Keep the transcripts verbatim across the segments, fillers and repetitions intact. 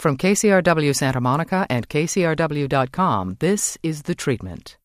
From K C R W Santa Monica and K C R W dot com, this is The Treatment.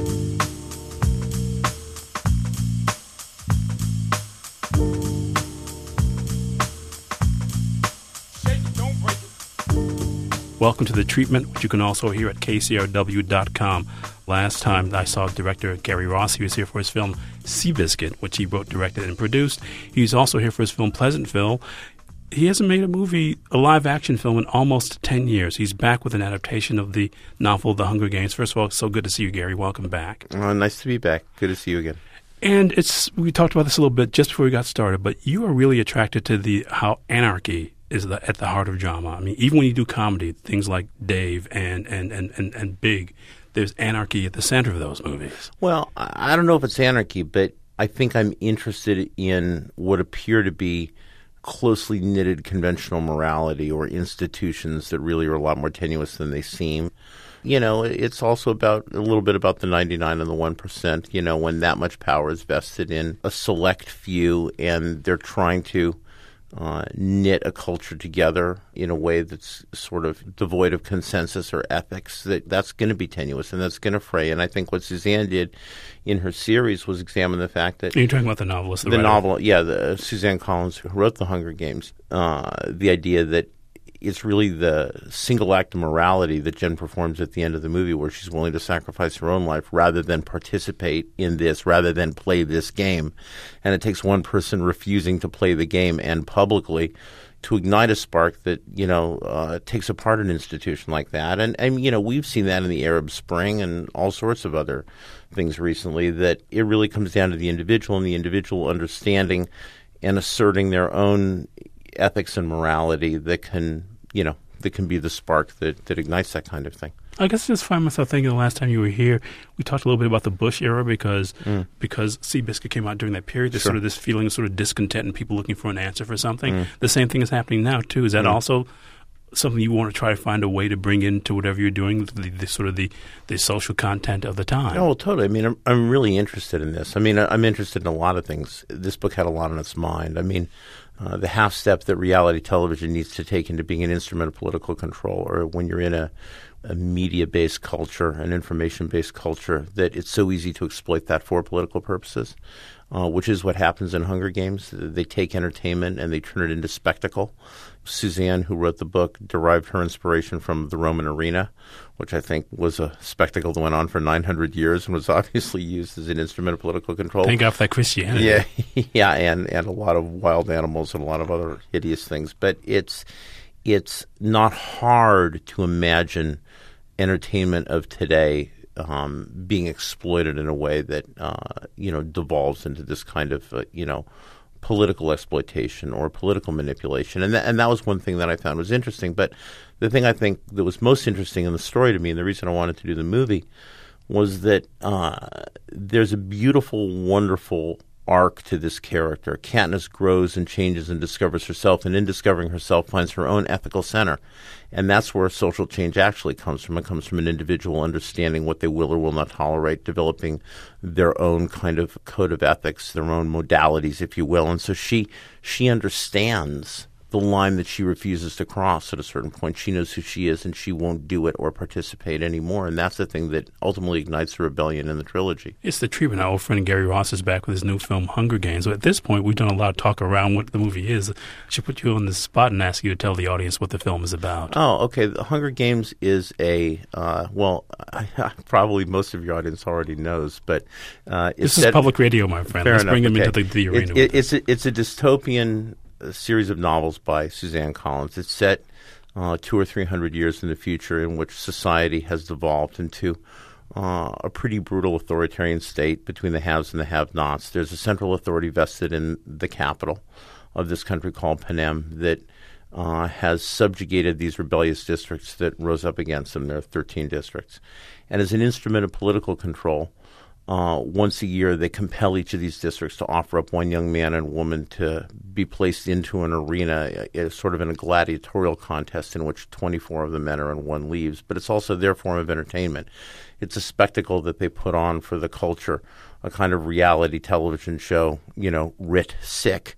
Welcome to The Treatment, which you can also hear at K C R W dot com. Last time I saw director Gary Ross. He was here for his film Seabiscuit, which he wrote, directed, and produced. He's also here for his film Pleasantville. He hasn't made a movie, a live-action film, in almost ten years. He's back with an adaptation of the novel The Hunger Games. First of all, it's so good to see you, Gary. Welcome back. Oh, nice to be back. Good to see you again. And it's we talked about this a little bit just before we got started, but you are really attracted to the how anarchy is the, at the heart of drama. I mean, even when you do comedy, things like Dave and, and, and, and, and Big, there's anarchy at the center of those movies. Well, I don't know if it's anarchy, but I think I'm interested in what appear to be closely knitted conventional morality or institutions that really are a lot more tenuous than they seem. You know, it's also about a little bit about the ninety-nine and the one percent, you know, when that much power is vested in a select few and they're trying to Uh, knit a culture together in a way that's sort of devoid of consensus or ethics, that that's going to be tenuous and that's going to fray. And I think what Suzanne did in her series was examine the fact that... You're talking about the novelist, the, the writer. novel, yeah, the Suzanne Collins, who wrote The Hunger Games, uh, the idea that it's really the single act of morality that Jen performs at the end of the movie, where she's willing to sacrifice her own life rather than participate in this, rather than play this game. And it takes one person refusing to play the game and publicly to ignite a spark that, you know, uh, takes apart an institution like that. And, and, you know, we've seen that in the Arab Spring and all sorts of other things recently, that it really comes down to the individual and the individual understanding and asserting their own ethics and morality that can, you know, that can be the spark that, that ignites that kind of thing. I guess I just find myself thinking the last time you were here, we talked a little bit about the Bush era because mm. because Seabiscuit came out during that period. There's sure. sort of this feeling of sort of discontent and people looking for an answer for something. Mm. The same thing is happening now, too. Is that mm. also something you want to try to find a way to bring into whatever you're doing, the, the sort of the, the social content of the time? Oh, well, totally. I mean, I'm, I'm really interested in this. I mean, I'm interested in a lot of things. This book had a lot on its mind. I mean, Uh, the half step that reality television needs to take into being an instrument of political control, or when you're in a, a media-based culture, an information-based culture, that it's so easy to exploit that for political purposes, uh, which is what happens in Hunger Games. They take entertainment and they turn it into spectacle. Suzanne, who wrote the book, derived her inspiration from the Roman arena, which I think was a spectacle that went on for nine hundred years and was obviously used as an instrument of political control. Thank God for that Christianity. Yeah, yeah, and, and a lot of wild animals and a lot of other hideous things. But it's it's not hard to imagine entertainment of today um, being exploited in a way that uh, you know devolves into this kind of uh, you know. political exploitation or political manipulation. And that, and that was one thing that I found was interesting. But the thing I think that was most interesting in the story to me, and the reason I wanted to do the movie, was that uh, there's a beautiful, wonderful arc to this character. Katniss grows and changes and discovers herself, and in discovering herself finds her own ethical center. And that's where social change actually comes from. It comes from an individual understanding what they will or will not tolerate, developing their own kind of code of ethics, their own modalities, if you will. And so she she understands the line that she refuses to cross at a certain point. She knows who she is, and she won't do it or participate anymore. And that's the thing that ultimately ignites the rebellion in the trilogy. It's The Treatment. Our old friend Gary Ross is back with his new film, Hunger Games. So at this point, we've done a lot of talk around what the movie is. I should put you on the spot and ask you to tell the audience what the film is about. Oh, okay. The Hunger Games is a, uh, well, I, I, probably most of your audience already knows, but uh, it's This is set, public radio, my friend. Let's enough, bring them okay. into the, the arena. It, it, it's, a, it's a dystopian a series of novels by Suzanne Collins. It's set uh, two or three hundred years in the future, in which society has devolved into uh, a pretty brutal authoritarian state between the haves and the have-nots. There's a central authority vested in the capital of this country called Panem that uh, has subjugated these rebellious districts that rose up against them. There are thirteen districts. And as an instrument of political control, Uh, once a year, they compel each of these districts to offer up one young man and woman to be placed into an arena, uh, sort of in a gladiatorial contest in which twenty-four of the men are and one leaves. But it's also their form of entertainment. It's a spectacle that they put on for the culture, a kind of reality television show, you know, writ sick.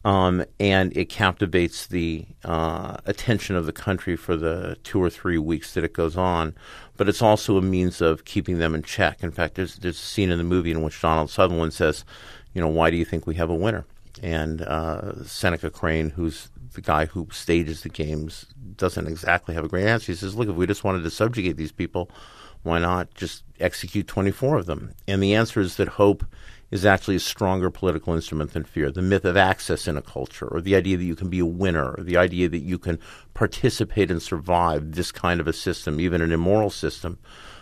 Um, and it captivates the uh, attention of the country for the two or three weeks that it goes on. But it's also a means of keeping them in check. In fact, there's, there's a scene in the movie in which Donald Sutherland says, you know, why do you think we have a winner? And uh, Seneca Crane, who's the guy who stages the games, doesn't exactly have a great answer. He says, look, if we just wanted to subjugate these people, why not just execute twenty-four of them? And the answer is that hope is actually a stronger political instrument than fear. The myth of access in a culture, or the idea that you can be a winner, or the idea that you can participate and survive this kind of a system, even an immoral system,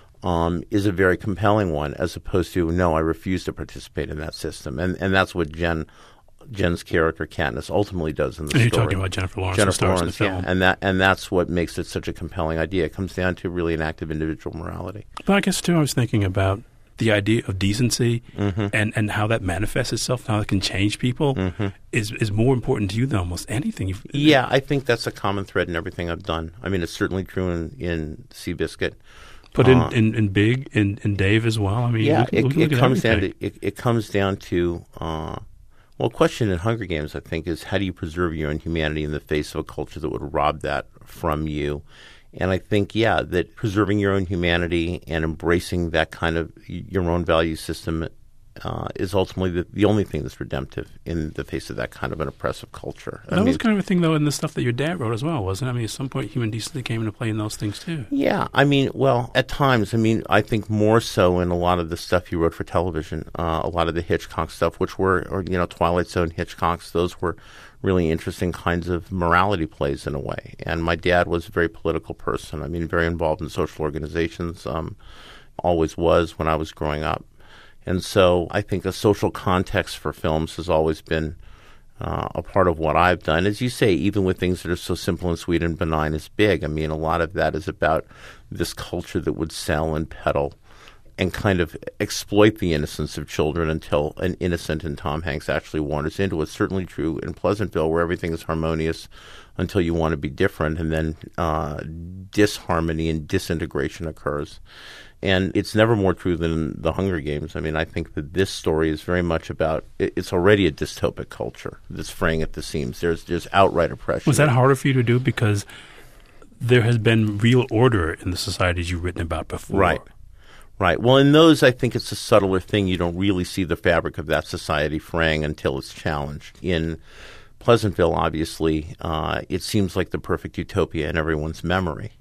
um, is a very compelling one, as opposed to, no, I refuse to participate in that system. And and that's what Jen Jen's character, Katniss, ultimately does in the and story. You're talking about Jennifer Lawrence, Jennifer who stars Lawrence, in the film. yeah. And, that, and that's what makes it such a compelling idea. It comes down to really an act of individual morality. But I guess, too, I was thinking about the idea of decency mm-hmm. and, and how that manifests itself, how it can change people, mm-hmm. is is more important to you than almost anything. You've, yeah, I think that's a common thread in everything I've done. I mean, it's certainly true in, in Seabiscuit. But uh, in, in, in Big, in, in Dave as well? I mean, yeah, look, it, look, it, look comes down everything. to, it, it comes down to, uh, well, a question in Hunger Games, I think, is how do you preserve your own humanity in the face of a culture that would rob that from you? And I think, yeah, that preserving your own humanity and embracing that kind of your own value system uh, is ultimately the, the only thing that's redemptive in the face of that kind of an oppressive culture. That I mean, was kind of a thing, though, in the stuff that your dad wrote as well, wasn't it? I mean, at some point, human decency came into play in those things, too. Yeah. I mean, well, at times, I mean, I think more so in a lot of the stuff he wrote for television, uh, a lot of the Hitchcock stuff, which were, or, you know, Twilight Zone, Hitchcocks, those were really interesting kinds of morality plays in a way. And my dad was a very political person. I mean, very involved in social organizations, um, always was when I was growing up. And so I think a social context for films has always been uh, a part of what I've done. As you say, even with things that are so simple and sweet and benign as Big, I mean, a lot of that is about this culture that would sell and peddle and kind of exploit the innocence of children until an innocent and Tom Hanks actually wanders into it. It's certainly true in Pleasantville, where everything is harmonious until you want to be different, and then uh, disharmony and disintegration occurs. And it's never more true than The Hunger Games. I mean, I think that this story is very much about, it's already a dystopic culture that's fraying at the seams. There's there's outright oppression. Was that harder for you to do because there has been real order in the societies you've written about before? Right. Right. Well, in those, I think it's a subtler thing. You don't really see the fabric of that society fraying until it's challenged. In Pleasantville, obviously, uh, it seems like the perfect utopia in everyone's memory.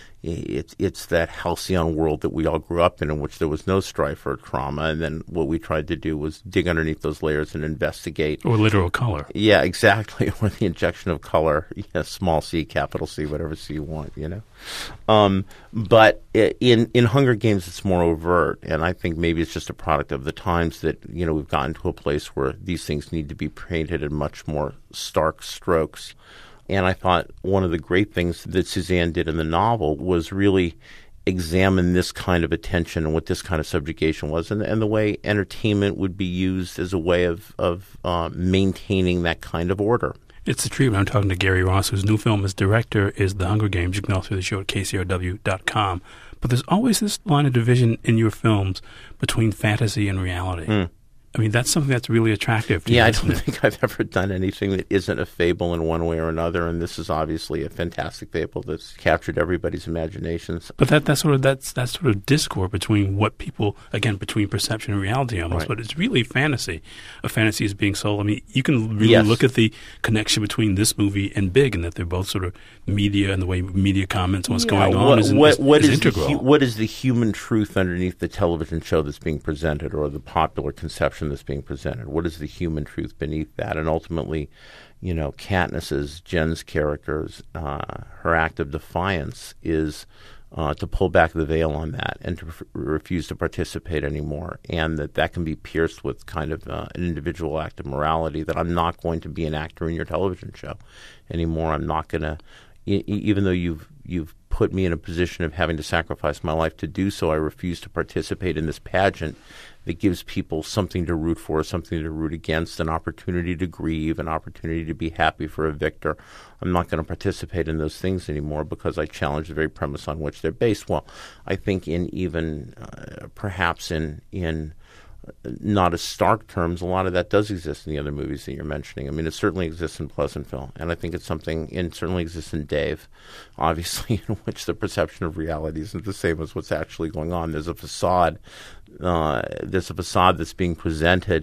It's it's that halcyon world that we all grew up in, in which there was no strife or trauma, and then what we tried to do was dig underneath those layers and investigate. Or literal color. Yeah, exactly. Or the injection of color, yeah, small c, capital C, whatever C you want, you know. Um, but in in Hunger Games, it's more overt, and I think maybe it's just a product of the times that, you know, we've gotten to a place where these things need to be painted in much more stark strokes. And I thought one of the great things that Suzanne did in the novel was really examine this kind of attention and what this kind of subjugation was, and, and the way entertainment would be used as a way of, of uh, maintaining that kind of order. It's the treatment. I'm talking to Gary Ross, whose new film as director is The Hunger Games. You can also see the show at K C R W dot com. But there's always this line of division in your films between fantasy and reality. Mm. I mean, that's something that's really attractive to yeah, you. I don't think I've ever done anything that isn't a fable in one way or another, and this is obviously a fantastic fable that's captured everybody's imaginations. But that that's sort of that's that sort of discord between what people, again, between perception and reality almost, right. But it's really fantasy. A fantasy is being sold. I mean, you can really yes. look at the connection between this movie and Big, and that they're both sort of media, and the way media comments on what's yeah, going on what, is, what, is, what is is integral. The, what is the human truth underneath the television show that's being presented, or the popular conception that's being presented? What is the human truth beneath that? And ultimately, you know, Katniss's, Jen's characters, uh, her act of defiance is uh, to pull back the veil on that and to f- refuse to participate anymore, and that that can be pierced with kind of uh, an individual act of morality, that I'm not going to be an actor in your television show anymore. I'm not going to, e- even though you've you've put me in a position of having to sacrifice my life to do so, I refuse to participate in this pageant that gives people something to root for, something to root against, an opportunity to grieve, an opportunity to be happy for a victor. I'm not going to participate in those things anymore because I challenge the very premise on which they're based. Well, I think in even uh, perhaps in in not as stark terms, a lot of that does exist in the other movies that you're mentioning. I mean, it certainly exists in Pleasantville, and I think it's something, and certainly exists in Dave, obviously, in which the perception of reality isn't the same as what's actually going on. There's a facade, uh, there's a facade that's being presented,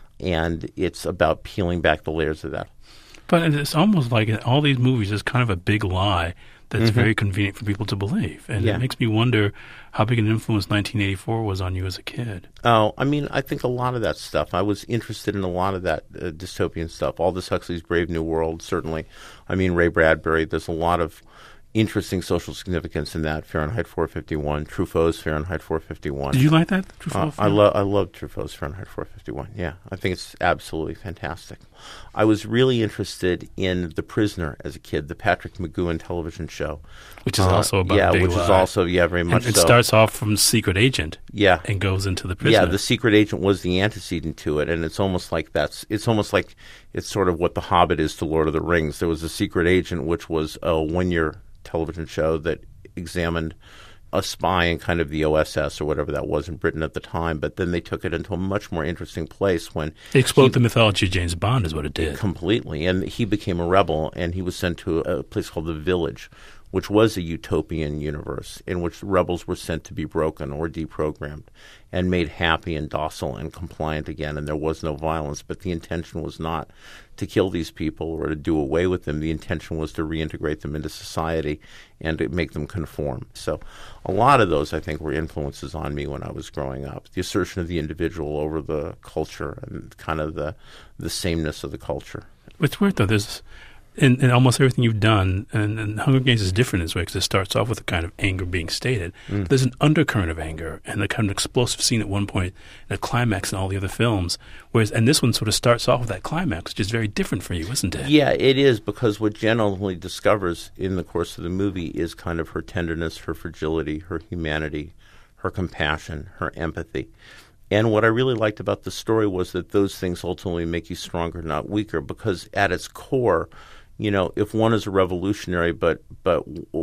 and it's about peeling back the layers of that. But it's almost like in all these movies, there's kind of a big lie that's Mm-hmm. very convenient for people to believe. And Yeah. it makes me wonder how big an influence nineteen eighty-four was on you as a kid. Oh, I mean, I think a lot of that stuff. I was interested in a lot of that uh, dystopian stuff. Aldous Huxley's Brave New World, certainly. I mean, Ray Bradbury. There's a lot of interesting social significance in that. Fahrenheit four fifty-one, Truffaut's Fahrenheit four fifty-one. Did you like that? Truffaut Uh, I film? love I love Truffaut's Fahrenheit four fifty-one. Yeah, I think it's absolutely fantastic. I was really interested in The Prisoner as a kid, the Patrick McGoohan television show, Which is Uh, also about yeah, a big which is lie. also yeah very much And it so. starts off from Secret Agent yeah, and goes into the prisoner. yeah, the secret agent was the antecedent to it, and it's almost like that's it's almost like it's sort of what The Hobbit is to Lord of the Rings. There was a secret agent, which was a one-year television show that examined a spy in kind of the O S S or whatever that was in Britain at the time, but then they took it into a much more interesting place when It exploded he- the mythology of James Bond is what it did. completely, and he became a rebel, and he was sent to a place called the Village, which was a utopian universe in which rebels were sent to be broken or deprogrammed and made happy and docile and compliant again, and there was no violence. But the intention was not to kill these people or to do away with them. The intention was to reintegrate them into society and to make them conform. So a lot of those, I think, were influences on me when I was growing up. The assertion of the individual over the culture and kind of the, the sameness of the culture. It's weird, though. There's in, in almost everything you've done, and, and Hunger Games is different in this way because it starts off with a kind of anger being stated. Mm. But there's an undercurrent of anger and a kind of explosive scene at one point, and a climax in all the other films. Whereas, and this one sort of starts off with that climax, which is very different for you, isn't it? Yeah, it is, because what Jen ultimately discovers in the course of the movie is kind of her tenderness, her fragility, her humanity, her compassion, her empathy. And what I really liked about the story was that those things ultimately make you stronger, not weaker, because at its core, you know, if one is a revolutionary, but but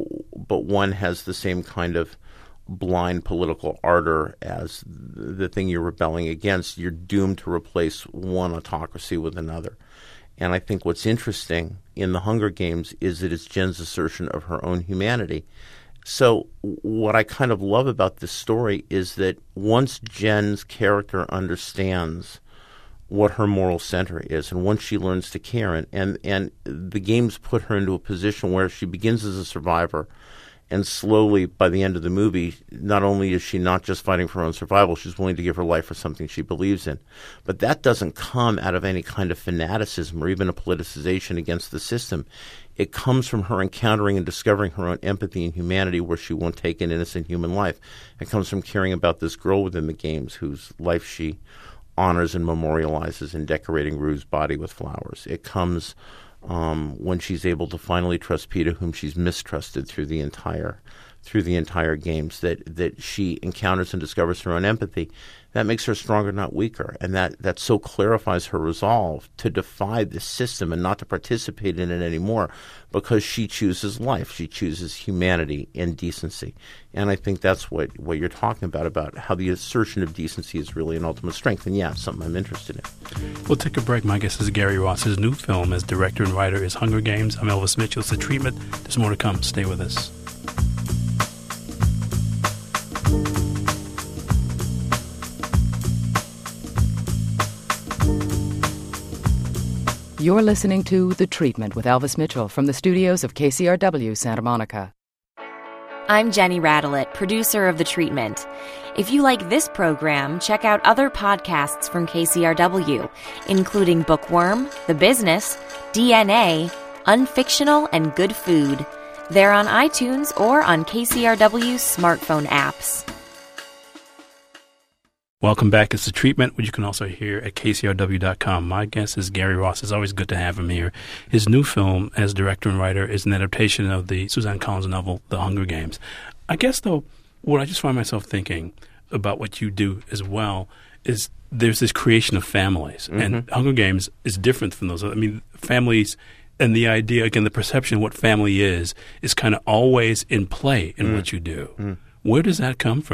but one has the same kind of blind political ardor as the thing you're rebelling against, you're doomed to replace one autocracy with another. And I think what's interesting in the Hunger Games is that it's Jen's assertion of her own humanity. So what I kind of love about this story is that once Jen's character understands what her moral center is, and once she learns to care, and, and, and the games put her into a position where she begins as a survivor, and slowly, by the end of the movie, not only is she not just fighting for her own survival, she's willing to give her life for something she believes in. But that doesn't come out of any kind of fanaticism or even a politicization against the system. It comes from her encountering and discovering her own empathy and humanity where she won't take an innocent human life. It comes from caring about this girl within the games whose life she honors and memorializes in decorating Rue's body with flowers. It comes um, when she's able to finally trust Peeta, whom she's mistrusted through the entire through the entire games, that that she encounters and discovers her own empathy. That makes her stronger, not weaker, and that, that so clarifies her resolve to defy the system and not to participate in it anymore, because she chooses life. She chooses humanity and decency. And I think that's what, what you're talking about, about how the assertion of decency is really an ultimate strength. And yeah, it's something I'm interested in. We'll take a break. My guest is Gary Ross. His new film as director and writer is Hunger Games. I'm Elvis Mitchell. It's The Treatment. There's more to come. Stay with us. You're listening to The Treatment with Elvis Mitchell from the studios of K C R W Santa Monica. I'm Jenny Radelet, producer of The Treatment. If you like this program, check out other podcasts from K C R W, including Bookworm, The Business, D N A, Unfictional, and Good Food. They're on iTunes or on K C R W's smartphone apps. Welcome back. It's The Treatment, which you can also hear at K C R W dot com. My guest is Gary Ross. It's always good to have him here. His new film as director and writer is an adaptation of the Suzanne Collins novel, The Hunger Games. I guess, though, what I just find myself thinking about what you do as well is there's this creation of families. Mm-hmm. And Hunger Games is different from those. I mean, families and the idea, again, the perception of what family is, is kind of always in play in mm. what you do. Mm. Where does that come from?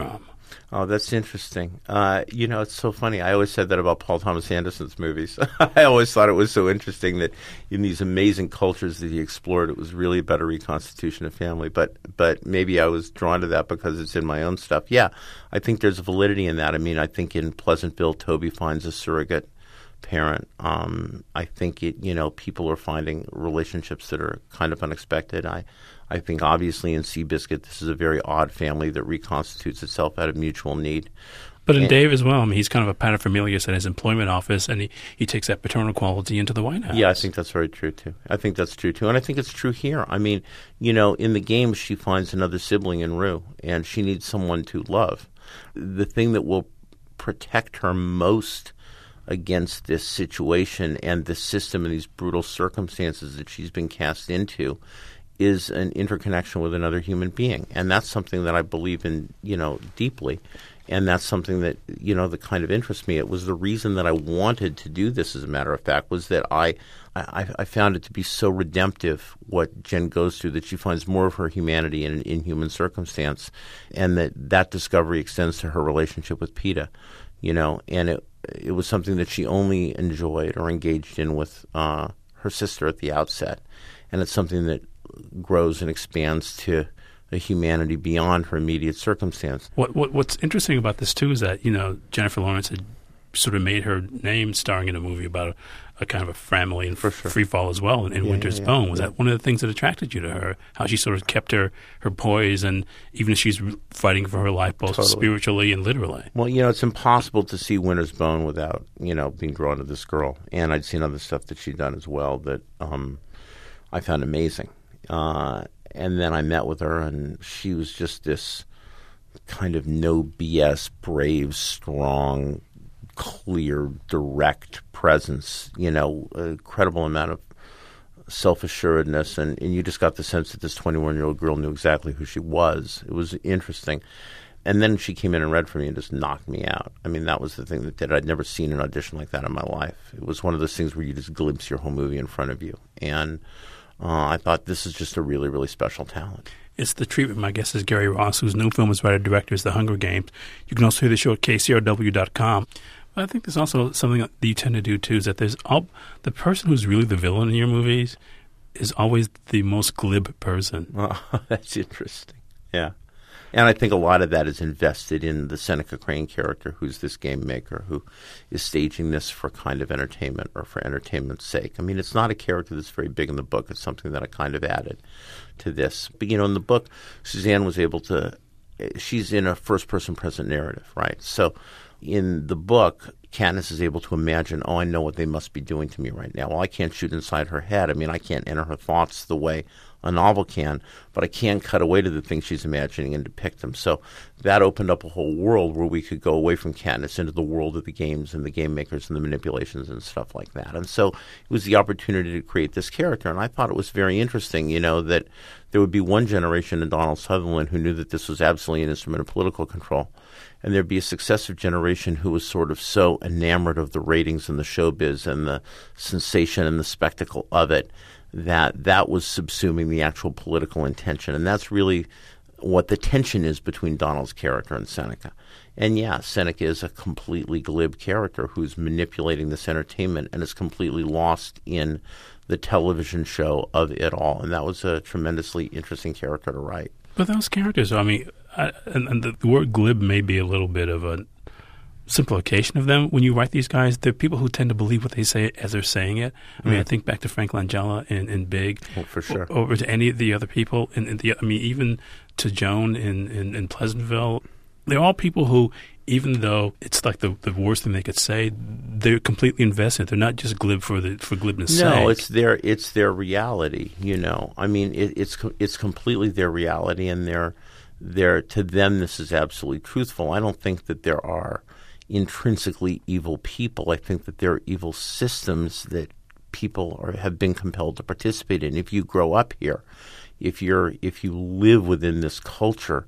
Oh, that's interesting. Uh, you know, it's so funny. I always said that about Paul Thomas Anderson's movies. I always thought it was so interesting that in these amazing cultures that he explored, it was really about a reconstitution of family. But but maybe I was drawn to that because it's in my own stuff. Yeah, I think there's validity in that. I mean, I think in Pleasantville, Toby finds a surrogate parent. Um, I think it. You know, people are finding relationships that are kind of unexpected. I. I think obviously in Seabiscuit, this is a very odd family that reconstitutes itself out of mutual need. But in and, Dave as well, I mean, he's kind of a paterfamilias in his employment office, and he, he takes that paternal quality into the White House. Yeah, I think that's very true, too. I think that's true, too. And I think it's true here. I mean, you know, in the game, she finds another sibling in Rue, and she needs someone to love. The thing that will protect her most against this situation and this system and these brutal circumstances that she's been cast into is an interconnection with another human being. And that's something that I believe in, you know, deeply. And that's something that, you know, that kind of interests me. It was the reason that I wanted to do this, as a matter of fact, was that I, I, I found it to be so redemptive what Jen goes through, that she finds more of her humanity in an inhuman circumstance, and that that discovery extends to her relationship with PETA, you know. And it, it was something that she only enjoyed or engaged in with uh, her sister at the outset. And it's something that grows and expands to a humanity beyond her immediate circumstance. What, what What's interesting about this, too, is that, you know, Jennifer Lawrence had sort of made her name starring in a movie about a, a kind of a family and For sure. free fall as well in, in Yeah, Winter's yeah, yeah. Bone. Was Yeah. that one of the things that attracted you to her? How she sort of kept her, her poise, and even if she's fighting for her life both Totally. spiritually and literally. Well, you know, it's impossible to see Winter's Bone without, you know, being drawn to this girl. And I'd seen other stuff that she'd done as well that um, I found amazing. Uh, and then I met with her, and she was just this kind of no B S, brave, strong, clear, direct presence, you know, a incredible amount of self-assuredness. And, and you just got the sense that this twenty-one-year-old girl knew exactly who she was. It was interesting. And then she came in and read for me and just knocked me out. I mean, that was the thing that did it. I'd never seen an audition like that in my life. It was one of those things where you just glimpse your whole movie in front of you. And Uh, I thought this is just a really, really special talent. It's The Treatment. My guest is Gary Ross, whose new film is writer-director is The Hunger Games. You can also hear the show at K C R W dot com. But I think there's also something that you tend to do, too, is that there's all, the person who's really the villain in your movies is always the most glib person. Oh, that's interesting. Yeah. And I think a lot of that is invested in the Seneca Crane character, who's this game maker who is staging this for kind of entertainment or for entertainment's sake. I mean, it's not a character that's very big in the book. It's something that I kind of added to this. But, you know, in the book, Suzanne was able to – she's in a first-person present narrative, right? So in the book, Katniss is able to imagine, oh, I know what they must be doing to me right now. Well, I can't shoot inside her head. I mean, I can't enter her thoughts the way a novel can, but I can cut away to the things she's imagining and depict them. So that opened up a whole world where we could go away from Katniss into the world of the games and the game makers and the manipulations and stuff like that. And so it was the opportunity to create this character, and I thought it was very interesting, you know, that there would be one generation in Donald Sutherland who knew that this was absolutely an instrument of political control, and there'd be a successive generation who was sort of so enamored of the ratings and the showbiz and the sensation and the spectacle of it that that was subsuming the actual political intention. And that's really what the tension is between Donald's character and Seneca. And yeah, Seneca is a completely glib character who's manipulating this entertainment and is completely lost in the television show of it all. And that was a tremendously interesting character to write. But those characters, I mean, I, and, and the, the word glib may be a little bit of a simplification of them. When you write these guys, they're people who tend to believe what they say as they're saying it. I mean, mm. I think back to Frank Langella in, in Big. Oh, for sure. Or, or to any of the other people. In, in the, I mean, even to Joan in, in, in Pleasantville. They're all people who, even though it's like the, the worst thing they could say, they're completely invested. They're not just glib for the for glibness' no, sake. No, it's their it's their reality. You know, I mean, it, it's it's completely their reality, and they're they're to them this is absolutely truthful. I don't think that there are intrinsically evil people. I think that there are evil systems that people are, have been compelled to participate in. If you grow up here, if you're if you live within this culture,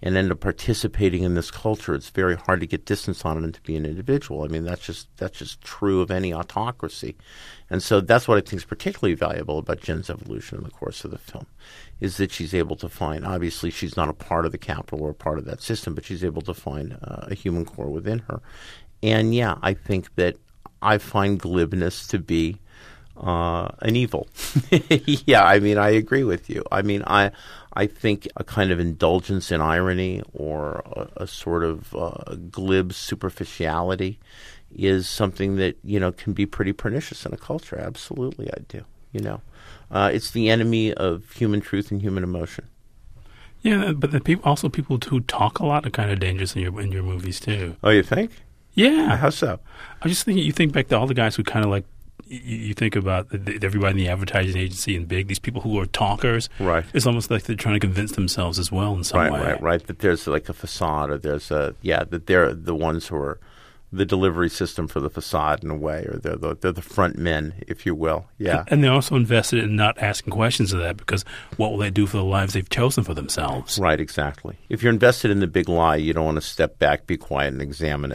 and end up participating in this culture, it's very hard to get distance on it and to be an individual. I mean, that's just that's just true of any autocracy. And so that's what I think is particularly valuable about Jen's evolution in the course of the film, is that she's able to find, obviously she's not a part of the Capitol or a part of that system, but she's able to find uh, a human core within her. And yeah, I think that I find glibness to be uh, an evil. Yeah, I mean, I agree with you. I mean, I I think a kind of indulgence in irony or a, a sort of uh, glib superficiality is something that, you know, can be pretty pernicious in a culture. Absolutely, I do. You know, uh, it's the enemy of human truth and human emotion. Yeah, but the people, also people who talk a lot are kind of dangerous in your in your movies too. Oh, you think? Yeah. How so? I just think you think back to all the guys who kind of like you, you think about the, the, everybody in the advertising agency and big, these people who are talkers. Right. It's almost like they're trying to convince themselves as well in some right, way. Right, right, right. That there's like a facade, or there's a yeah, that they're the ones who are the delivery system for the facade in a way, or they're the, they're the front men, if you will. Yeah. And they're also invested in not asking questions of that, because what will they do for the lives they've chosen for themselves? Right, exactly. If you're invested in the big lie, you don't want to step back, be quiet, and examine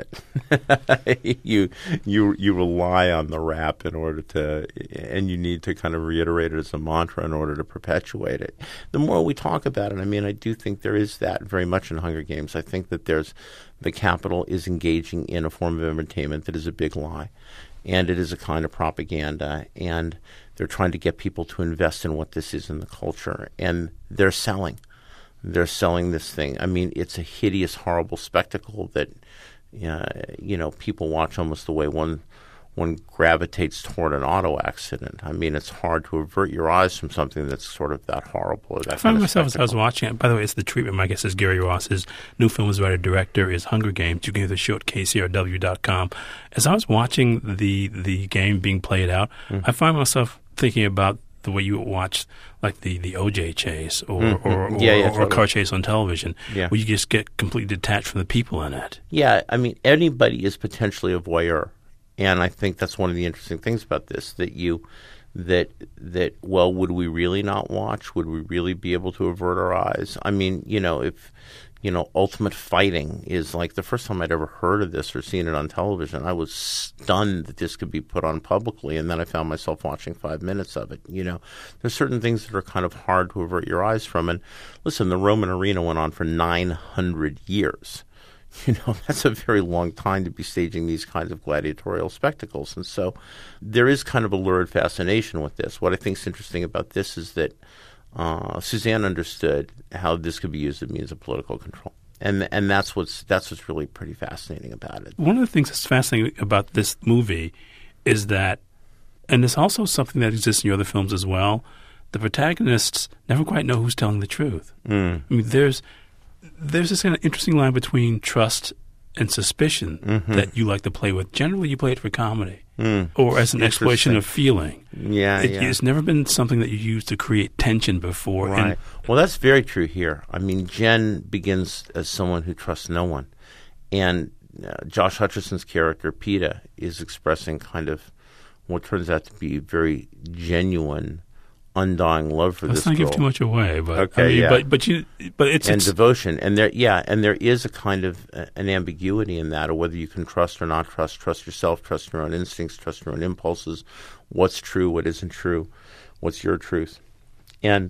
it. you you you rely on the rap in order to, and you need to kind of reiterate it as a mantra in order to perpetuate it. The more we talk about it, I mean, I do think there is that very much in Hunger Games. I think that there's the Capitol is engaging in a form of entertainment that is a big lie, and it is a kind of propaganda, and they're trying to get people to invest in what this is in the culture, and they're selling. They're selling this thing. I mean, it's a hideous, horrible spectacle that, uh, you know, people watch almost the way one one gravitates toward an auto accident. I mean, it's hard to avert your eyes from something that's sort of that horrible. Or that I found kind of myself spectacle. as I was watching it. By the way, it's The Treatment. My guest is Gary Ross. His new film is writer-director is Hunger Games. You can hear the show at K C R W dot com. As I was watching the the game being played out, mm-hmm. I find myself thinking about the way you watch like the, the O J chase or, mm-hmm. or, or, yeah, yeah, or totally. a car chase on television, yeah. where you just get completely detached from the people in it. Yeah, I mean, anybody is potentially a voyeur. And I think that's one of the interesting things about this, that you, that, that, well, would we really not watch? Would we really be able to avert our eyes? I mean, you know, if, you know, Ultimate Fighting is like the first time I'd ever heard of this or seen it on television, I was stunned that this could be put on publicly. And then I found myself watching five minutes of it. You know, there's certain things that are kind of hard to avert your eyes from. And listen, the Roman arena went on for nine hundred years. You know, that's a very long time to be staging these kinds of gladiatorial spectacles. And so there is kind of a lurid fascination with this. What I think is interesting about this is that uh, Suzanne understood how this could be used as a means of political control. And and that's what's that's what's really pretty fascinating about it. One of the things that's fascinating about this movie is that, and it's also something that exists in your other films as well, the protagonists never quite know who's telling the truth. Mm. I mean, there's... There's this kind of interesting line between trust and suspicion mm-hmm. that you like to play with. Generally, you play it for comedy mm. or as an exploration of feeling. Yeah, it, yeah. It's never been something that you use to create tension before. Right. And, well, that's very true here. I mean, Jen begins as someone who trusts no one. And uh, Josh Hutcherson's character, Peeta, is expressing kind of what turns out to be very genuine, undying love for let's this not girl. give too much away, but okay, I mean, yeah. but but you, but it's and it's, devotion, and there, yeah, and there is a kind of uh, an ambiguity in that, or whether you can trust or not trust. Trust yourself, trust your own instincts, trust your own impulses. What's true, what isn't true, what's your truth, and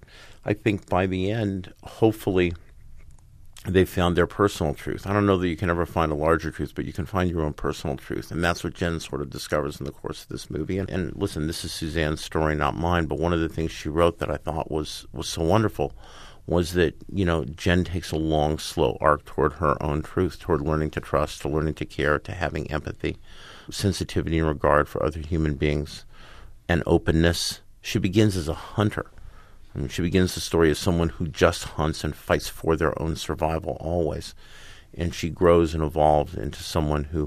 I think by the end, hopefully, they found their personal truth. I don't know that you can ever find a larger truth, but you can find your own personal truth. And that's what Jen sort of discovers in the course of this movie. And, and listen, this is Suzanne's story, not mine, but one of the things she wrote that I thought was, was so wonderful was that, you know, Jen takes a long, slow arc toward her own truth, toward learning to trust, to learning to care, to having empathy, sensitivity and regard for other human beings, and openness. She begins as a hunter. I mean, she begins the story as someone who just hunts and fights for their own survival always. And she grows and evolves into someone who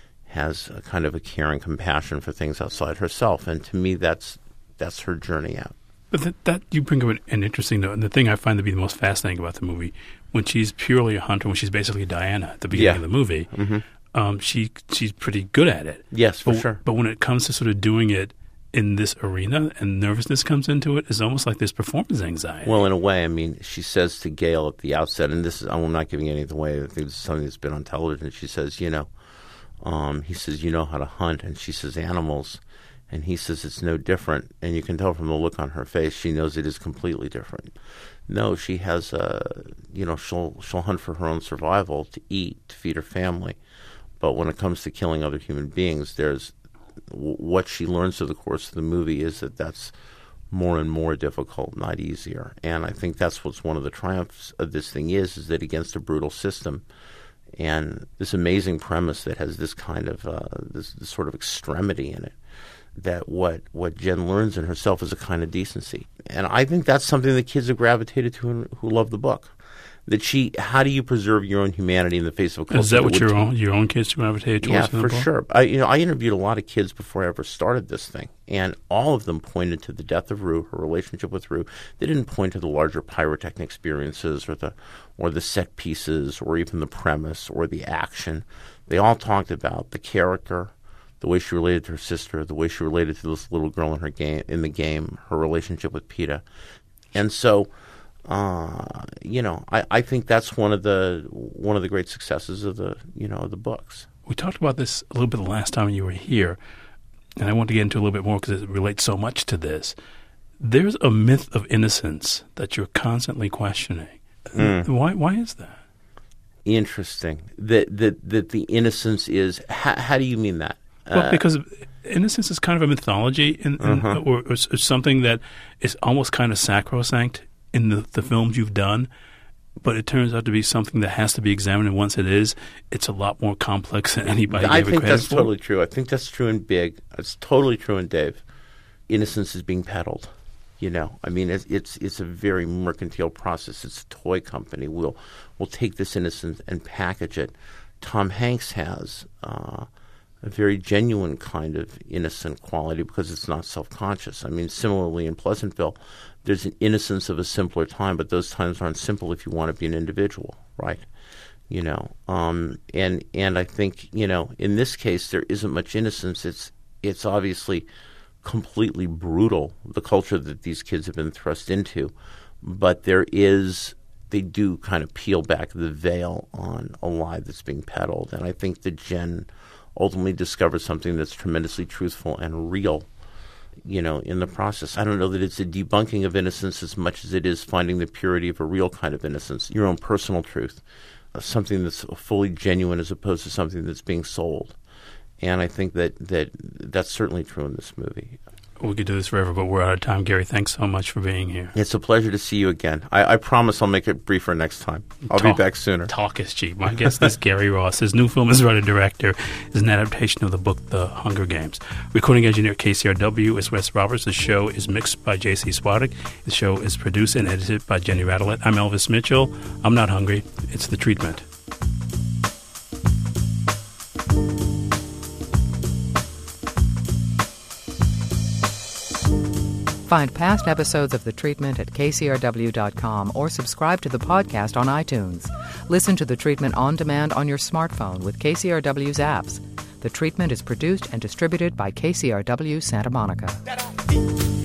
has a kind of a care and compassion for things outside herself. And to me, that's that's her journey out. But that, that you bring up an, an interesting note, and the thing I find to be the most fascinating about the movie, when she's purely a hunter, when she's basically Diana at the beginning Yeah. of the movie, Mm-hmm. um, she she's pretty good at it. Yes, for but, sure. But when it comes to sort of doing it in this arena and nervousness comes into it, it's almost like there's performance anxiety. Well, in a way, I mean, she says to Gail at the outset, and this is, I'm not giving anything away, I think this is something that's been on television. She says, you know, um, he says, you know how to hunt, and she says, animals. And he says it's no different, and you can tell from the look on her face she knows it is completely different. No, she has a, you know, she'll she'll hunt for her own survival, to eat, to feed her family. But when it comes to killing other human beings, there's what she learns through the course of the movie is that that's more and more difficult, not easier. And I think that's what's one of the triumphs of this thing is, is that against a brutal system and this amazing premise that has this kind of uh, this, this sort of extremity in it, that what what Jen learns in herself is a kind of decency. And I think that's something that kids have gravitated to and who love the book. That she, how do you preserve your own humanity in the face of a culture? Is that, that what your t- own your own kids gravitated towards? Yeah, for sure. I, you know, I interviewed a lot of kids before I ever started this thing, and all of them pointed to the death of Rue, her relationship with Rue. They didn't point to the larger pyrotechnic experiences or the or the set pieces or even the premise or the action. They all talked about the character, the way she related to her sister, the way she related to this little girl in her game in the game, her relationship with Peeta, and so. Uh, you know, I, I think that's one of the one of the great successes of the you know of the books. We talked about this a little bit the last time you were here, and I want to get into a little bit more because it relates so much to this. There's a myth of innocence that you're constantly questioning. Mm. Why? Why is that? Interesting. That that that the innocence is. How, how do you mean that? Well, uh, because innocence is kind of a mythology, in, in, uh-huh. or, or, or something that is almost kind of sacrosanct in the, the films you've done, but it turns out to be something that has to be examined, and once it is, it's a lot more complex than anybody I gave it think credit that's for. totally true. I think that's true in Big. It's totally true in Dave. Innocence is being peddled. You know, I mean, it's it's, it's a very mercantile process. It's a toy company. We'll we'll take this innocence and package it. Tom Hanks has uh, a very genuine kind of innocent quality because it's not self-conscious. I mean, similarly in Pleasantville, there's an innocence of a simpler time, but those times aren't simple if you want to be an individual, right? You know, um, and and I think, you know, in this case, there isn't much innocence. It's it's obviously completely brutal, the culture that these kids have been thrust into, but there is, they do kind of peel back the veil on a lie that's being peddled. And I think that Jen ultimately discovers something that's tremendously truthful and real, you know, in the process. I don't know that it's a debunking of innocence as much as it is finding the purity of a real kind of innocence, your own personal truth, uh, something that's fully genuine as opposed to something that's being sold. And I think that, that that's certainly true in this movie. We could do this forever, but we're out of time. Gary, thanks so much for being here. It's a pleasure to see you again. I, I promise I'll make it briefer next time. I'll talk, be back sooner. Talk is cheap. My guest is Gary Ross. His new film is writer-director. It's an adaptation of the book The Hunger Games. Recording engineer at K C R W is Wes Roberts. The show is mixed by J C Swadek. The show is produced and edited by Jenny Radelet. I'm Elvis Mitchell. I'm not hungry. It's The Treatment. Find past episodes of The Treatment at K C R W dot com or subscribe to the podcast on iTunes. Listen to The Treatment on demand on your smartphone with K C R W's apps. The Treatment is produced and distributed by K C R W Santa Monica.